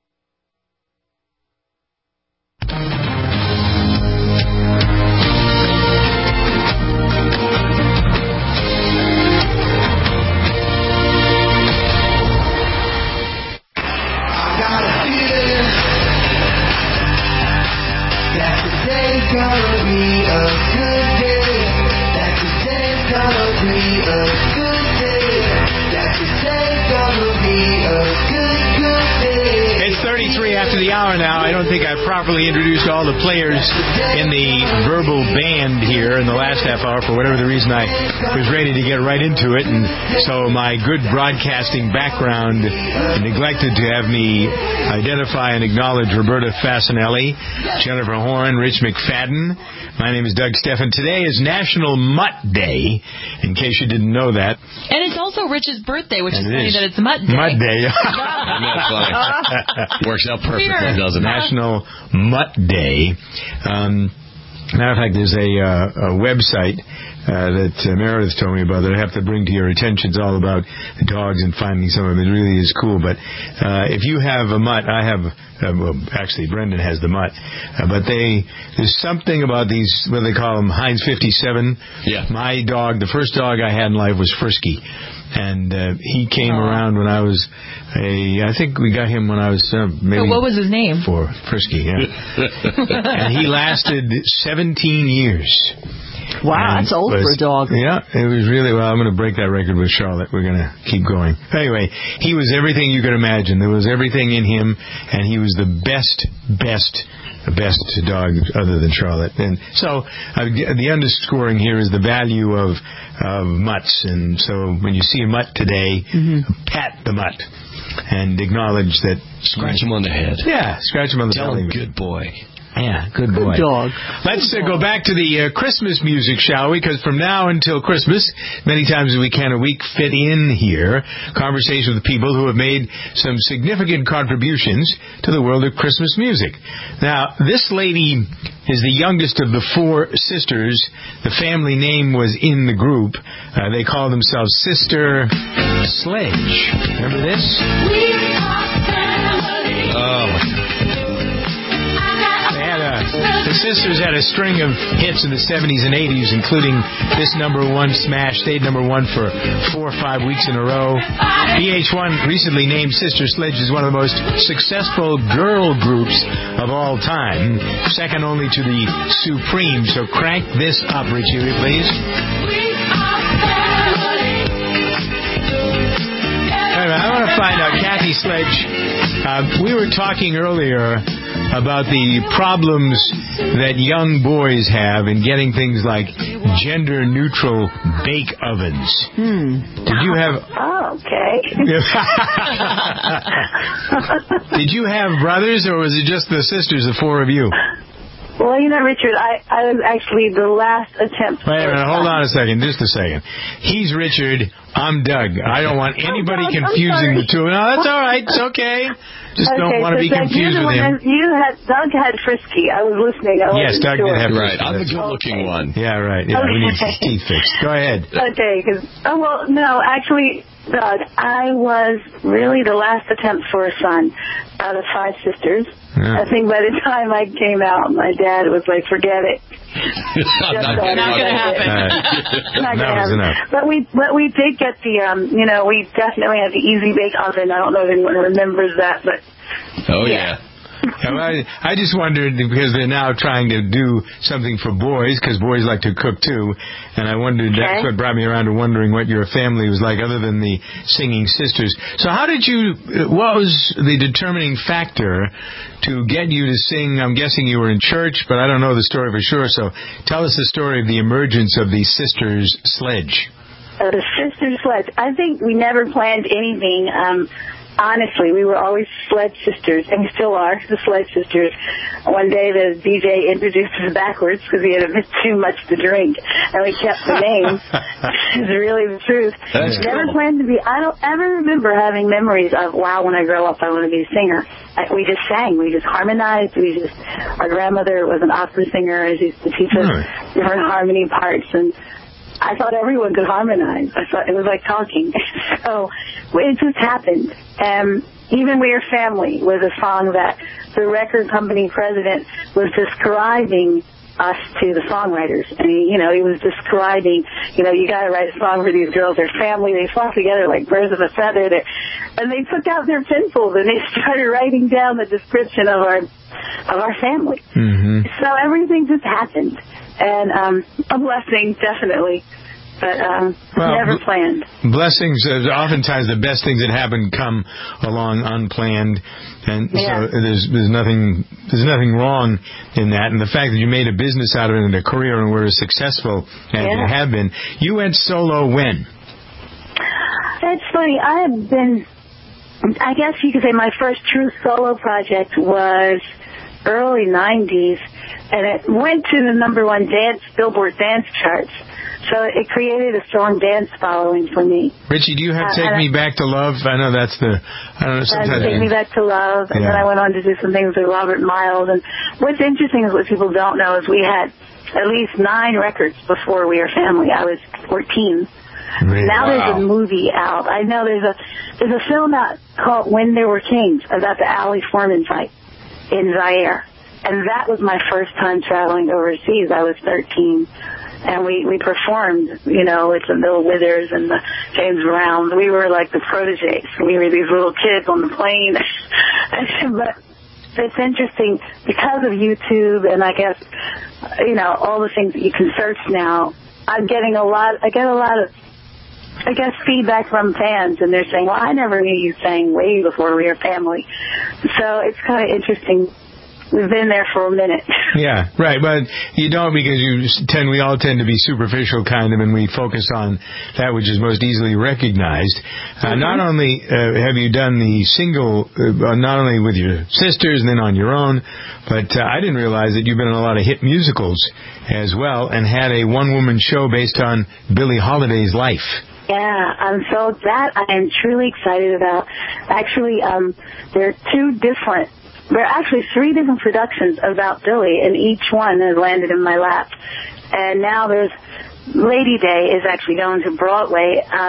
S2: Now, I don't think I've properly introduced all the players in the verbal band here in the last half hour. For whatever the reason, I was ready to get right into it, and so my good broadcasting background neglected to have me identify and acknowledge Roberta Fasanelli, Jennifer Horn, Rich McFadden. My name is Doug Steffen. Today is National Mutt Day, in case you didn't know that.
S18: And it's also Rich's birthday, which
S2: And
S18: is
S2: it
S18: funny
S2: is.
S18: that it's Mutt Day.
S2: Mutt Day.
S17: That's funny. Works out perfectly, doesn't it?
S2: National Mutt Day. Um, matter of fact, there's a, uh, a website uh, that uh, Meredith told me about that I have to bring to your attention. It's all about the dogs and finding some of them. It really is cool. But uh, if you have a mutt, I have, uh, well, actually, Brendan has the mutt. Uh, but they, there's something about these, what do they call them, Heinz fifty-seven.
S17: Yeah.
S2: My dog, the first dog I had in life was Frisky. And uh, he came oh. around when I was a, I think we got him when I was uh, maybe...
S18: So what was his name?
S2: For Frisky, yeah. And he lasted seventeen years.
S7: Wow,
S2: and
S7: that's old
S2: was,
S7: for a dog.
S2: Yeah, it was really, well, I'm going to break that record with Charlotte. We're going to keep going. Anyway, he was everything you could imagine. There was everything in him, and he was the best, best, best dog other than Charlotte. And so uh, the underscoring here is the value of, of mutts. And so when you see a mutt today, mm-hmm. pat the mutt and acknowledge that.
S17: Scratch him on the head.
S2: Yeah, scratch him on the
S17: Tell
S2: belly.
S17: him, good boy.
S2: Yeah, good boy.
S7: Good dog.
S2: Let's
S7: good
S2: uh, go back to the uh, Christmas music, shall we? Because from now until Christmas, many times we can a week fit in here conversations with people who have made some significant contributions to the world of Christmas music. Now, this lady is the youngest of the four sisters. The family name was in the group. Uh, they call themselves Sister Sledge. Remember this? We are
S17: Oh, my God.
S2: They had a, the sisters had a string of hits in the seventies and eighties, including this number one smash. Stayed number one for four or five weeks in a row. V H one recently named Sister Sledge as one of the most successful girl groups of all time, second only to the Supremes. So crank this up, Richie, please. I want to find out, Kathy Sledge, uh, we were talking earlier about the problems that young boys have in getting things like gender-neutral bake ovens.
S1: Hmm.
S2: Did you have...
S1: Oh, okay.
S2: Did you have brothers, or was it just the sisters, the four of you?
S1: Well, you know, Richard, I, I was actually the last attempt.
S2: Wait a minute, hold on a second, just a second. He's Richard, I'm Doug. I don't want anybody
S1: oh, Doug,
S2: confusing the two. No, that's all right, it's okay. Just
S1: okay,
S2: don't want to
S1: so
S2: be
S1: Doug,
S2: confused with him.
S1: That, you had, Doug had Frisky. I was listening. I
S2: yes, Doug
S1: sure.
S2: did have
S17: Right,
S2: Frisky.
S17: I'm the good-looking
S1: okay.
S17: one.
S2: Yeah, right. Yeah,
S1: okay.
S2: we need his teeth fixed. Go ahead.
S1: Okay, because, oh, well, no, actually, Doug, I was really the last attempt for a son out of five sisters. Yeah. I think by the time I came out, my dad was like, forget it.
S17: not
S1: going
S18: to happen.
S1: Not
S2: That was enough.
S1: But we, but we did get the, um, you know, we definitely had the Easy Bake Oven. I don't know if anyone remembers that, but.
S17: Oh, yeah.
S2: Yeah, well, I, I just wondered, because they're now trying to do something for boys, because boys like to cook too, and I wondered, okay. That's what brought me around to wondering what your family was like other than the singing sisters. So how did you, what was the determining factor to get you to sing? I'm guessing you were in church, but I don't know the story for sure, so tell us the story of the emergence of the Sisters Sledge.
S1: Uh, the Sisters Sledge. I think we never planned anything. Um, Honestly, we were always Sledge Sisters, and we still are, the Sledge Sisters. One day the D J introduced us backwards because he had a bit too much to drink, and we kept the name. It's really the truth.
S17: That's
S1: Never
S17: cool.
S1: planned to be. I don't ever remember having memories of, wow, when I grow up, I want to be a singer. I, we just sang. We just harmonized. We just. Our grandmother was an opera singer, and she used to teach us
S2: Right.
S1: different harmony parts, and I thought everyone could harmonize. I thought it was like talking. So it just happened. And Even We Are Family was a song that the record company president was describing us to the songwriters. And, he, you know, he was describing, you know, you got to write a song for these girls. They're family. They flock together like birds of a feather. They're, and they took out their pencils and they started writing down the description of our of our family.
S2: Mm-hmm.
S1: So everything just happened. And um, a blessing, definitely. But um,
S2: well,
S1: never planned.
S2: Blessings, uh, oftentimes the best things that happen come along unplanned, and
S1: yeah.
S2: so there's there's nothing there's nothing wrong in that. And the fact that you made a business out of it and a career and were as successful as
S1: yeah.
S2: you have been. You went solo when?
S1: It's funny. I have been. I guess you could say my first true solo project was early nineties, and it went to the number one dance Billboard dance charts. So it created a strong dance following for me.
S2: Richie, do you have
S1: Uh,
S2: Take
S1: and
S2: Me
S1: I-
S2: Back to Love? I know that's the, I don't know, sometimes.
S1: Take Me Back to Love, and
S2: Yeah.
S1: then I went on to do some things with Robert Miles. And what's interesting is what people don't know is we had at least nine records before We Are Family. I was fourteen.
S2: Really?
S1: Now
S2: Wow.
S1: there's a movie out. I know there's a there's a film out called When There Were Kings about the Ali Foreman fight in Zaire. And that was my first time traveling overseas. I was thirteen. And we, we performed, you know, with the Bill Withers and the James Browns. We were like the protégés. We were these little kids on the plane. But it's interesting because of YouTube and I guess, you know, all the things that you can search now. I'm getting a lot, I get a lot of, I guess, feedback from fans, and they're saying, well, I never knew you sang way before We Were Family. So it's kind of interesting. We've been there for a minute.
S2: Yeah, right, but you don't because you tend, we all tend to be superficial kind of, and we focus on that which is most easily recognized. Uh, mm-hmm. Not only uh, have you done the single, uh, not only with your sisters and then on your own, but uh, I didn't realize that you've been in a lot of hit musicals as well, and had a one-woman show based on Billie Holiday's life.
S1: Yeah, um, so that I am truly excited about. Actually, um, there are two different There are actually three different productions about Billie, and each one has landed in my lap. And now there's Lady Day is actually going to Broadway. Um,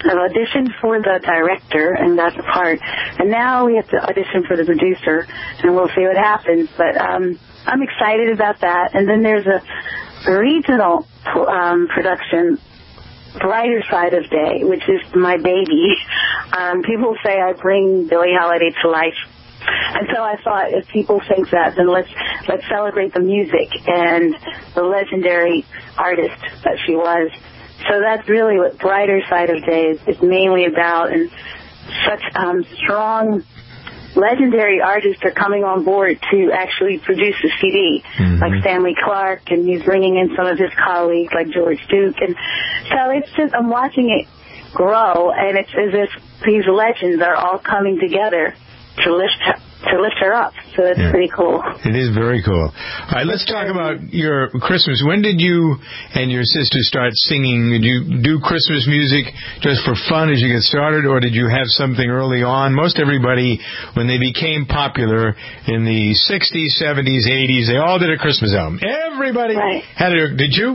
S1: I've auditioned for the director and got the part, and now we have to audition for the producer, and we'll see what happens. But um, I'm excited about that. And then there's a regional um, production, Brighter Side of Day, which is my baby. Um, people say I bring Billie Holiday to life. And so I thought, if people think that, then let's let's celebrate the music and the legendary artist that she was. So that's really what Brighter Side of Day is, is mainly about, and such um, strong, legendary artists are coming on board to actually produce a C D, mm-hmm. like Stanley Clarke, and he's bringing in some of his colleagues like George Duke. And so it's just, I'm watching it grow, and it's as if these legends are all coming together to lift her, to lift her up. So it's yeah. pretty cool.
S2: It is very cool. All right, let's talk about your Christmas. When did you and your sister start singing? Did you do Christmas music just for fun as you get started, or did you have something early on? Most everybody, when they became popular in the sixties, seventies, eighties, they all did a Christmas album. Everybody right. had a... Did you?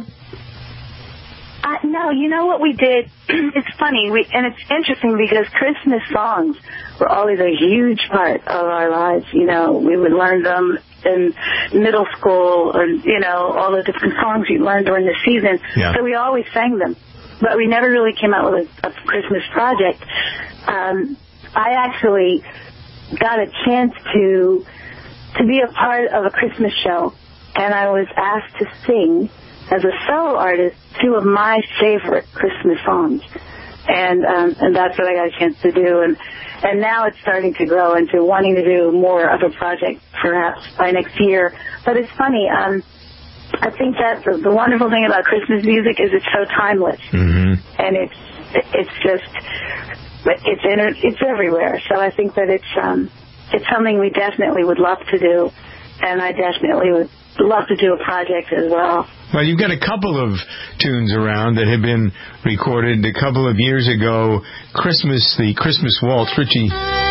S1: Uh, no, you know what we did? It's funny, we, and it's interesting because Christmas songs were always a huge part of our lives. You know, we would learn them in middle school, or, you know, all the different songs you learned during the season. Yeah. So we always sang them. But we never really came out with a, a Christmas project. Um, I actually got a chance to to be a part of a Christmas show, and I was asked to sing as a solo artist two of my favorite Christmas songs, and um, and that's what I got a chance to do, and and now it's starting to grow into wanting to do more of a project perhaps by next year. But it's funny, um, I think that the, the wonderful thing about Christmas music is it's so timeless,
S2: mm-hmm.
S1: and it's it's just it's inter- it's everywhere. So I think that it's um, it's something we definitely would love to do, and I definitely would love to do a project as well.
S2: Well, you've got a couple of tunes around that have been recorded a couple of years ago. Christmas, the Christmas Waltz, Richie.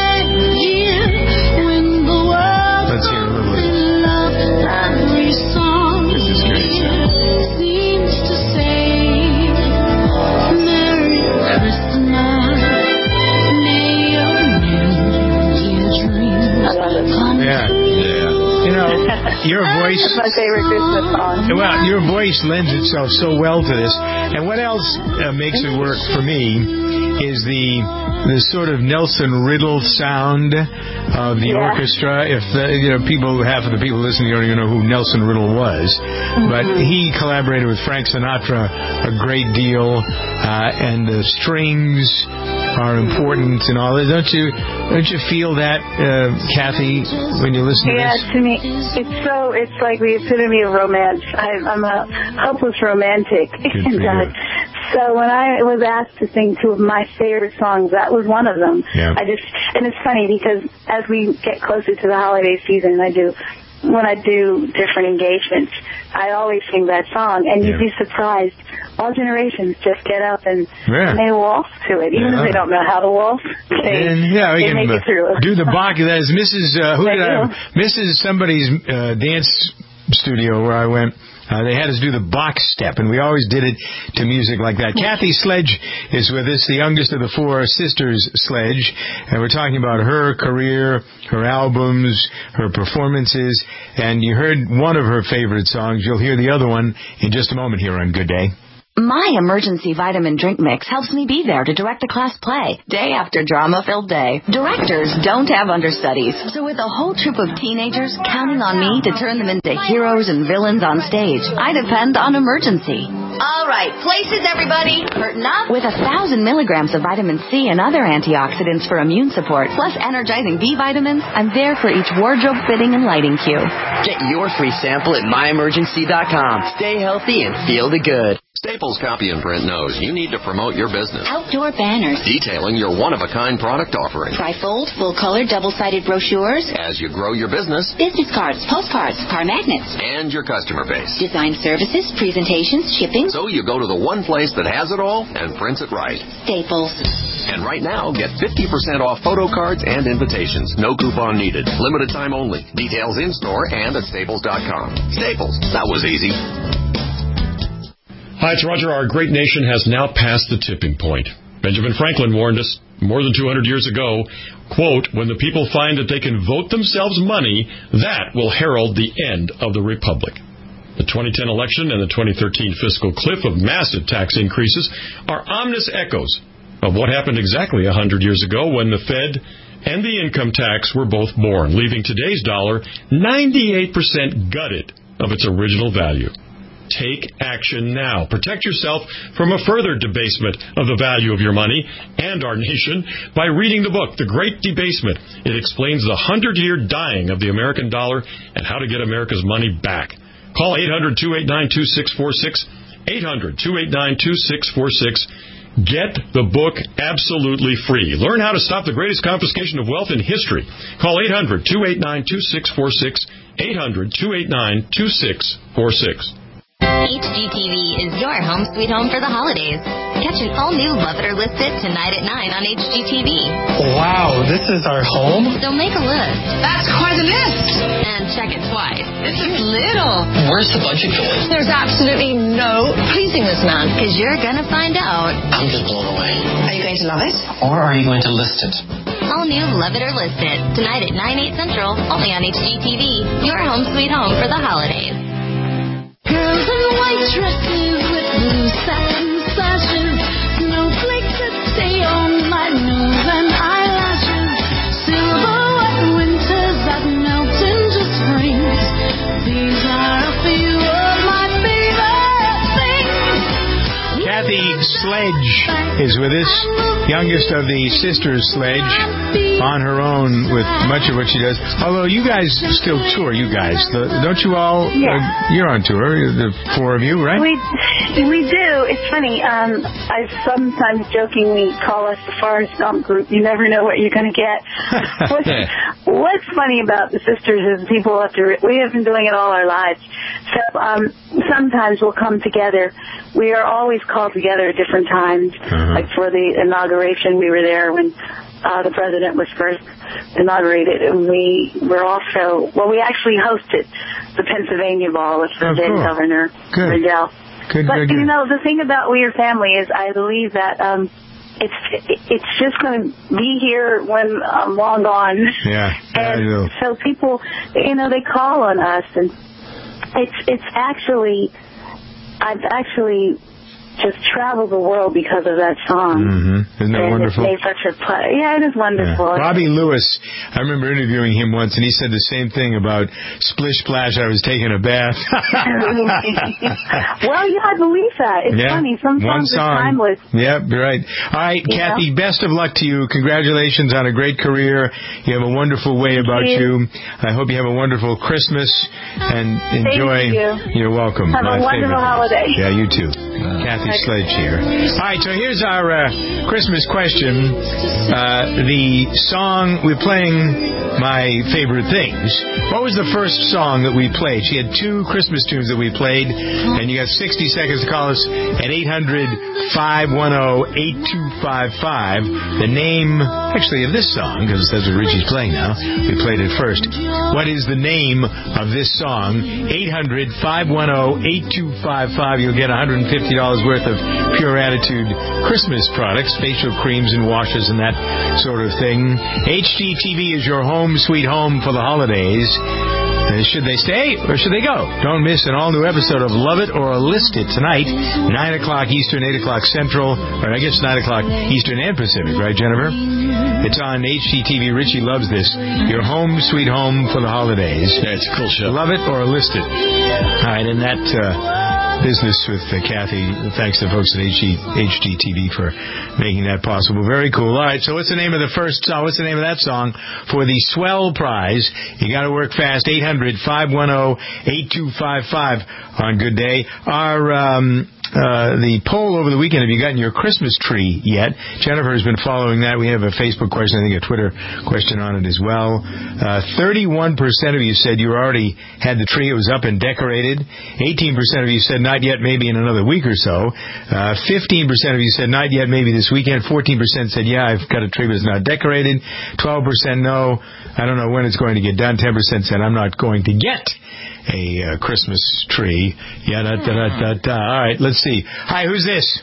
S2: Let's hear a little of this. This is great. Yeah. You know, your voice...
S1: That's my favorite Christmas song.
S2: Well, your voice lends itself so well to this. And what else uh, makes it work for me is the the sort of Nelson Riddle sound of the yeah. orchestra. If the, you know, people, half of the people listening don't even know who Nelson Riddle was, mm-hmm. but he collaborated with Frank Sinatra a great deal, uh, and the strings are important and all that. Don't you don't you feel that, uh, Kathy, when you listen to
S1: yeah,
S2: this?
S1: Yeah, to me, it's so, it's like the epitome of romance. I, I'm a hopeless romantic.
S2: Good for you.
S1: So when I was asked to sing two of my favorite songs, that was one of them.
S2: Yeah.
S1: I just, and it's funny because as we get closer to the holiday season, I do, when I do different engagements, I always sing that song, and you'd
S2: yeah.
S1: be surprised. All generations just get up and,
S2: yeah.
S1: and they waltz to it, even
S2: yeah.
S1: if they don't know how to waltz. They,
S2: and, yeah, we
S1: they
S2: can
S1: make
S2: uh,
S1: it through.
S2: do the Bach. As Missus Uh, who did I, Missus somebody's uh, dance studio where I went. Uh, they had us do the box step, and we always did it to music like that. Kathy Sledge is with us, the youngest of the four sisters Sledge, and we're talking about her career, her albums, her performances, and you heard one of her favorite songs. You'll hear the other one in just a moment here on Good Day.
S9: My emergency vitamin drink mix helps me be there to direct the class play, day after drama-filled day. Directors don't have understudies, so with a whole troop of teenagers counting on me to turn them into heroes and villains on stage, I depend on Emergency.
S8: All right, places, everybody. Curtain up.
S9: With a thousand milligrams of vitamin C and other antioxidants for immune support, plus energizing B vitamins, I'm there for each wardrobe fitting and lighting cue.
S10: Get your free sample at my emergency dot com. Stay healthy and feel the good.
S11: Staples Copy and Print knows you need to promote your business.
S27: Outdoor banners.
S11: Detailing your one-of-a-kind product offering.
S27: Trifold, full-color, double-sided brochures.
S11: As you grow your business.
S27: Business cards, postcards, car magnets.
S11: And your customer base.
S27: Design services, presentations, shipping.
S11: So you go to the one place that has it all and prints it right.
S27: Staples.
S11: And right now, get fifty percent off photo cards and invitations. No coupon needed. Limited time only. Details in-store and at Staples dot com. Staples. That was easy.
S12: Hi, it's Roger. Our great nation has now passed the tipping point.
S5: Benjamin Franklin warned us more than two hundred years ago, quote, when the people find that they can vote themselves money, that will herald the end of the republic. The twenty ten election and the twenty thirteen fiscal cliff of massive tax increases are ominous echoes of what happened exactly one hundred years ago when the Fed and the income tax were both born, leaving today's dollar ninety-eight percent gutted of its original value. Take action now. Protect yourself from a further debasement of the value of your money and our nation by reading the book, The Great Debasement. It explains the hundred-year dying of the American dollar and how to get America's money back. Call eight hundred, two eight nine, two six four six, eight hundred, two eight nine, two six four six. Get the book absolutely free. Learn how to stop the greatest confiscation of wealth in history. Call eight hundred, two eight nine, two six four six, eight hundred, two eight nine, two six four six.
S9: H G T V is your home sweet home for the holidays. Catch an all-new Love It or List It tonight at nine on H G T V.
S12: Wow, this is our home?
S9: So make a list.
S12: That's quite a list.
S9: And check it twice. This is little.
S12: Where's the budget going?
S9: There's absolutely no pleasing this man, because you're going to find out.
S12: I'm just blown away.
S9: Are you going to love it?
S12: Or are you going to list it?
S9: All new Love It or List It tonight at nine, eight Central, only on H G T V. Your home sweet home for the holidays.
S13: Girls in white dresses with blue satin sashes, snowflakes that stay on my nose and eyelashes, silver wet winters that melt into springs. These are a few of my favorite things.
S14: Kathy Sledge is with us, youngest of the sisters Sledge, on her own with much of what she does. Although you guys still tour, you guys. The, don't you all?
S1: Yeah.
S14: Uh, you're on tour, the four of you, right?
S1: We we do. It's funny. Um, I sometimes jokingly call us the Forrest Gump group. You never know what you're going to get. what's, what's funny about the sisters is people have to. We have been doing it all our lives. So um, sometimes we'll come together. We are always called together at different times. Uh-huh. Like for the inauguration, we were there when Uh, the president was first inaugurated, and we were also, well, we actually hosted the Pennsylvania Ball with the oh, then cool. Governor Rendell.
S14: Good,
S1: but,
S14: good, good.
S1: you know, the thing about We Are Family is I believe that um, it's it's just going to be here when I'm long gone.
S14: Yeah,
S1: and
S14: I know.
S1: So people, you know, they call on us, and it's it's actually, I've actually just traveled the world because of that song.
S14: Mm-hmm. Isn't that
S1: and
S14: wonderful?
S1: It's made such a play. Yeah, it is wonderful.
S14: Yeah. Bobby Lewis, I remember interviewing him once, and he said the same thing about Splish Splash. I was taking a bath.
S1: Well, yeah, I believe that. It's
S14: yeah.
S1: funny. Some
S14: One
S1: songs
S14: song.
S1: are timeless.
S14: Yep, right. All right, you Kathy, know? Best of luck to you. Congratulations on a great career. You have a wonderful way
S1: Thank
S14: about
S1: you.
S14: you. I hope you have a wonderful Christmas and enjoy.
S1: Thank you.
S14: You're welcome.
S1: Have
S14: My
S1: a wonderful
S14: favorite.
S1: holiday.
S14: Yeah, you too. Uh, Kathy okay. Sledge here. All right, so here's our uh, Christmas question. Uh, the song, we're playing My Favorite Things. What was the first song that we played? She had two Christmas tunes that we played, and you got sixty seconds to call us at eight hundred, five one zero, eight two five five. The name, actually, of this song, because that's what Richie's playing now. We played it first. What is the name of this song? eight hundred, five one zero, eight two five five. You'll get one hundred fifty dollars worth of Pure Attitude Christmas products, facial creams and washes and that sort of thing. H G T V is your home sweet home for the holidays. Uh, should they stay or should they go? Don't miss an all-new episode of Love It or List It tonight, nine o'clock Eastern, eight o'clock Central, or I guess nine o'clock Eastern and Pacific, right, Jennifer? It's on H G T V. Richie loves this. Your home sweet home for the holidays.
S17: Yeah, it's a cool show.
S14: Love It or List It. All right, and that... Uh, business with uh, Kathy. Thanks to the folks at H G T V for making that possible. Very cool. All right, so what's the name of the first song? What's the name of that song for the Swell Prize? You got to work fast. eight hundred, five one zero, eight two five five on Good Day. Our... Um, Uh, the poll over the weekend, have you gotten your Christmas tree yet? Jennifer has been following that. We have a Facebook question, I think a Twitter question on it as well. Uh, thirty-one percent of you said you already had the tree. It was up and decorated. eighteen percent of you said not yet, maybe in another week or so. Uh, fifteen percent of you said not yet, maybe this weekend. fourteen percent said, yeah, I've got a tree, but it's not decorated. twelve percent no, I don't know when it's going to get done. ten percent said, I'm not going to get a uh, Christmas tree. Yeah, da, da, da, da, da. All right, let's see. Hi, who's this?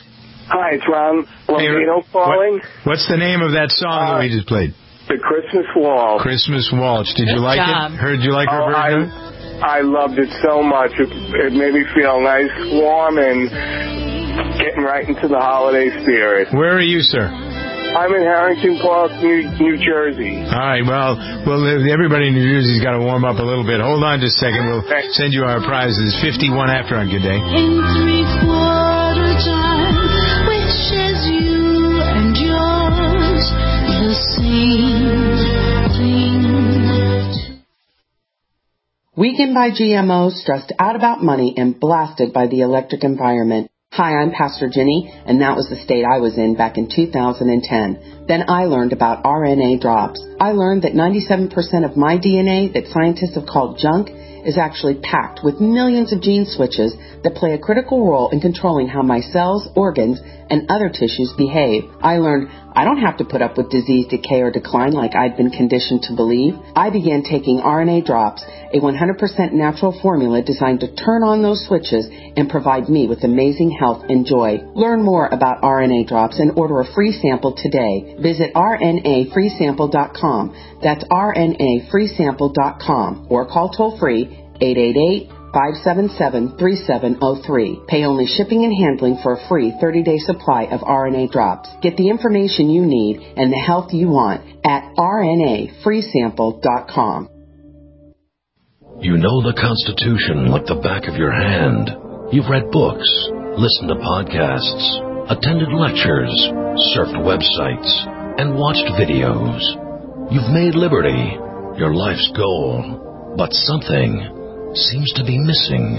S6: Hi, it's Ron Lomino calling.
S14: What, what's the name of that song uh, that we just played?
S6: The Christmas Waltz.
S14: Christmas Waltz. Did
S6: Good
S14: you like
S6: job.
S14: it? Heard you like her
S6: oh,
S14: version?
S6: I, I loved it so much. It, it made me feel nice, warm, and getting right into the holiday spirit.
S14: Where are you, sir?
S6: I'm in Harrington Park, New, New Jersey.
S14: All right, well, well, everybody in New Jersey's got to warm up a little bit. Hold on just a second. We'll send you our prizes. fifty-one after on Good Day.
S13: In three-quarter time, which is you and yours, the same thing.
S15: Weakened by G M Os, stressed out about money, and blasted by the electric environment. Hi, I'm Pastor Jenny, and that was the state I was in back in two thousand ten. Then I learned about R N A drops. I learned that ninety-seven percent of my D N A that scientists have called junk is actually packed with millions of gene switches that play a critical role in controlling how my cells, organs, and other tissues behave. I learned I don't have to put up with disease, decay, or decline like I'd been conditioned to believe. I began taking R N A drops, a one hundred percent natural formula designed to turn on those switches and provide me with amazing health and joy. Learn more about R N A drops and order a free sample today. Visit R N A free sample dot com. That's R N A free sample dot com or call toll free eight eight eight, five seven seven, three seven zero three. Pay only shipping and handling for a free thirty-day supply of R N A drops. Get the information you need and the health you want at R N A free sample dot com.
S16: You know the Constitution like the back of your hand. You've read books, listened to podcasts, attended lectures, surfed websites, and watched videos. You've made liberty your life's goal, but something seems to be missing.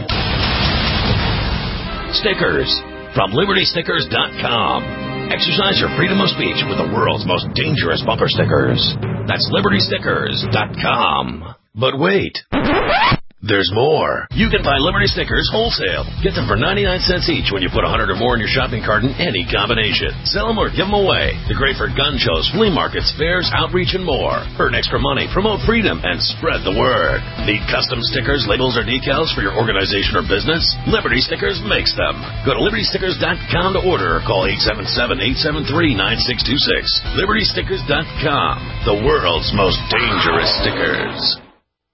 S16: Stickers from Liberty Stickers dot com. Exercise your freedom of speech with the world's most dangerous bumper stickers. That's Liberty Stickers dot com. But wait. There's more. You can buy Liberty Stickers wholesale. Get them for ninety-nine cents each when you put one hundred or more in your shopping cart in any combination. Sell them or give them away. They're great for gun shows, flea markets, fairs, outreach, and more. Earn extra money, promote freedom, and spread the word. Need custom stickers, labels, or decals for your organization or business? Liberty Stickers makes them. Go to Liberty Stickers dot com to order or call eight seven seven, eight seven three, nine six two six. Liberty Stickers dot com. The world's most dangerous stickers.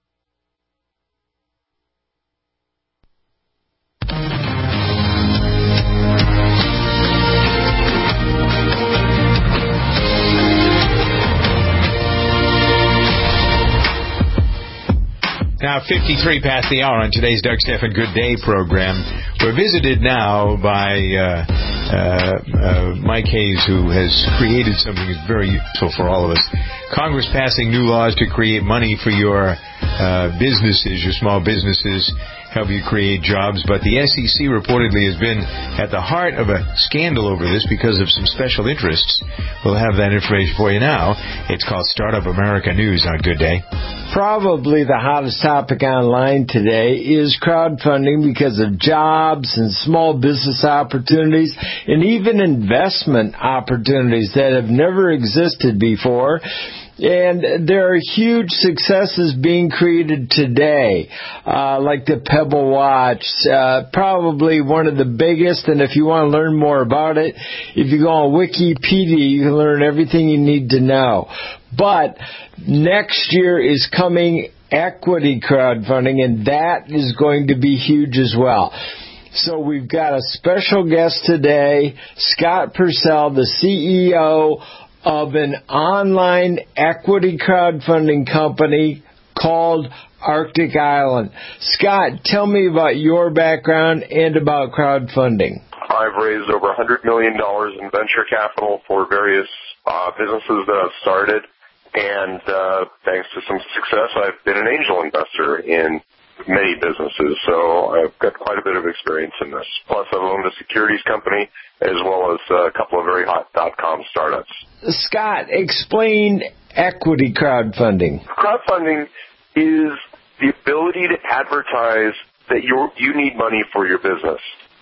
S14: Now, fifty-three past the hour on today's Doug Stephan Good Day program. We're visited now by uh, uh, uh, Mike Hayes, who has created something that's very useful for all of us. Congress passing new laws to create money for your uh, businesses, your small businesses, help you create jobs. But the S E C reportedly has been at the heart of a scandal over this because of some special interests. We'll have that information for you now. It's called Startup America News on Good Day.
S19: Probably the hottest topic online today is crowdfunding because of jobs and small business opportunities and even investment opportunities that have never existed before. And there are huge successes being created today, uh, like the Pebble Watch, uh, probably one of the biggest. And if you want to learn more about it, if you go on Wikipedia, you can learn everything you need to know. But next year is coming equity crowdfunding, and that is going to be huge as well. So we've got a special guest today, Scott Purcell, the C E O of an online equity crowdfunding company called Arctic Island. Scott, tell me about your background and about crowdfunding.
S20: I've raised over one hundred million dollars in venture capital for various uh, businesses that I've started, and uh, thanks to some success, I've been an angel investor in many businesses, so I've got quite a bit of experience in this. Plus, I've owned a securities company as well as a couple of very hot dot-com startups.
S19: Scott, explain equity crowdfunding.
S20: Crowdfunding is the ability to advertise that you you need money for your business.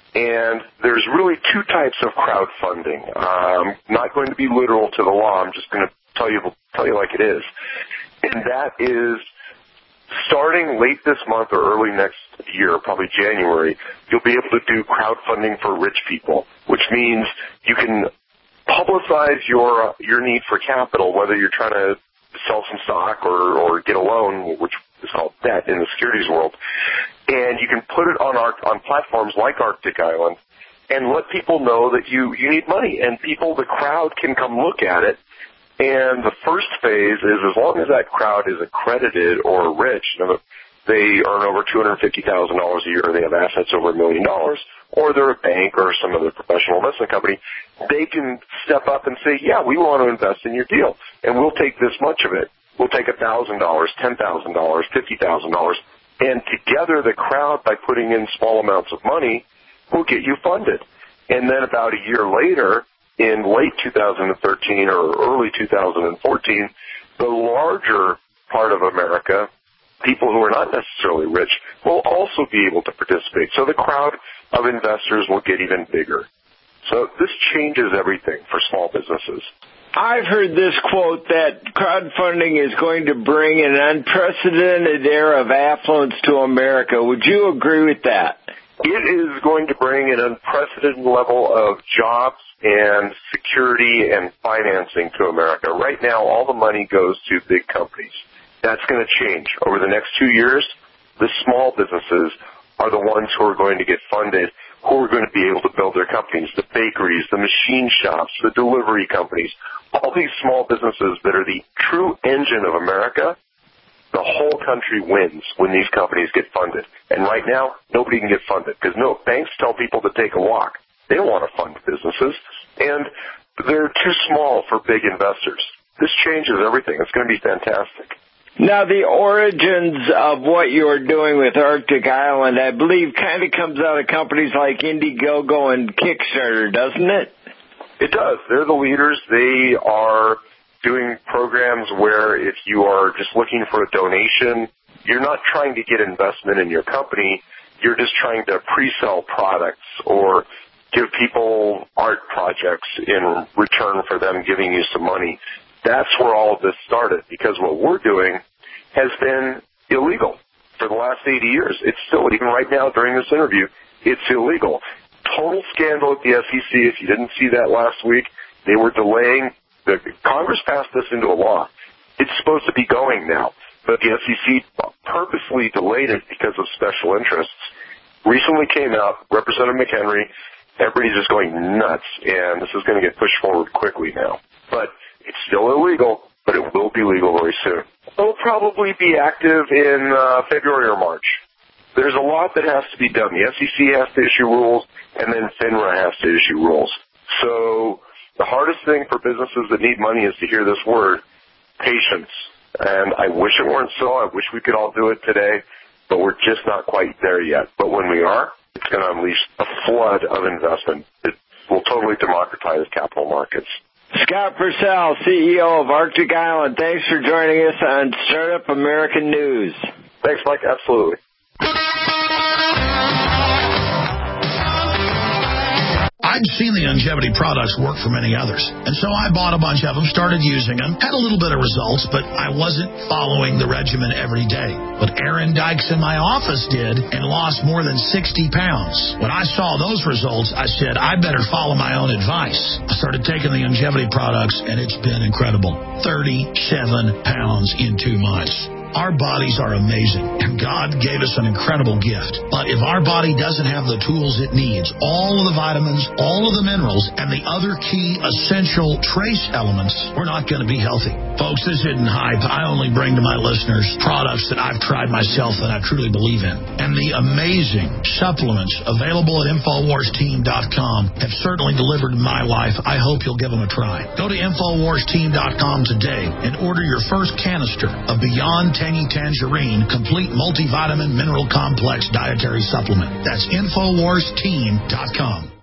S20: And there's really two types of crowdfunding. I'm not going to be literal to the law. I'm just going to tell you tell you like it is. And that is starting late this month or early next year, probably January, you'll be able to do crowdfunding for rich people, which means you can publicize your your need for capital, whether you're trying to sell some stock or, or get a loan, which is called debt in the securities world. And you can put it on our, on platforms like Arctic Island and let people know that you, you need money. And people, the crowd can come look at it. And the first phase is as long as that crowd is accredited or rich, you know, they earn over two hundred fifty thousand dollars a year, they have assets over a million dollars, or they're a bank or some other professional investment company, they can step up and say, yeah, we want to invest in your deal, and we'll take this much of it. We'll take one thousand dollars, ten thousand dollars, fifty thousand dollars, and together the crowd, by putting in small amounts of money, will get you funded. And then about a year later, in late two thousand thirteen or early two thousand fourteen, the larger part of America, people who are not necessarily rich, will also be able to participate. So the crowd of investors will get even bigger. So this changes everything for small businesses.
S19: I've heard this quote that crowdfunding is going to bring an unprecedented era of affluence to America. Would you agree with that?
S20: It is going to bring an unprecedented level of jobs and security and financing to America. Right now, all the money goes to big companies. That's going to change. Over the next two years, the small businesses are the ones who are going to get funded, who are going to be able to build their companies, the bakeries, the machine shops, the delivery companies, all these small businesses that are the true engine of America. The whole country wins when these companies get funded. And right now, nobody can get funded because no banks tell people to take a walk. They don't want to fund businesses, and they're too small for big investors. This changes everything. It's going to be fantastic.
S19: Now, the origins of what you're doing with Arctic Island, I believe, kind of comes out of companies like Indiegogo and Kickstarter, doesn't it?
S20: It does. They're the leaders. They are doing programs where if you are just looking for a donation, you're not trying to get investment in your company. You're just trying to pre-sell products or give people art projects in return for them giving you some money. That's where all of this started, because what we're doing has been illegal for the last eighty years. It's still, even right now during this interview, it's illegal. Total scandal at the S E C. If you didn't see that last week, they were delaying. The Congress passed this into a law. It's supposed to be going now, but the S E C purposely delayed it because of special interests. Recently came out, Representative McHenry, everybody's just going nuts, and this is going to get pushed forward quickly now. But it's still illegal, but it will be legal very soon. It'll probably be active in uh, February or March. There's a lot that has to be done. The S E C has to issue rules, and then FINRA has to issue rules. So the hardest thing for businesses that need money is to hear this word, patience. And I wish it weren't so. I wish we could all do it today, but we're just not quite there yet. But when we are, it's going to unleash a flood of investment. It will totally democratize capital markets.
S19: Scott Purcell, C E O of Arctic Island, thanks for joining us on Startup American News.
S20: Thanks, Mike. Absolutely.
S3: I'd seen the longevity products work for many others, and so I bought a bunch of them, started using them, had a little bit of results, but I wasn't following the regimen every day. But Aaron Dykes in my office did and lost more than sixty pounds. When I saw those results, I said, I better follow my own advice. I started taking the longevity products, and it's been incredible. thirty-seven pounds in two months. Our bodies are amazing, and God gave us an incredible gift. But if our body doesn't have the tools it needs, all of the vitamins, all of the minerals, and the other key essential trace elements, we're not going to be healthy. Folks, this isn't hype. I only bring to my listeners products that I've tried myself that I truly believe in. And the amazing supplements available at Infowars Team dot com have certainly delivered in my life. I hope you'll give them a try. Go to Infowars Team dot com today and order your first canister of Beyond Tangy Tangerine Complete Multivitamin Mineral Complex Dietary Supplement. That's Infowars Team dot com.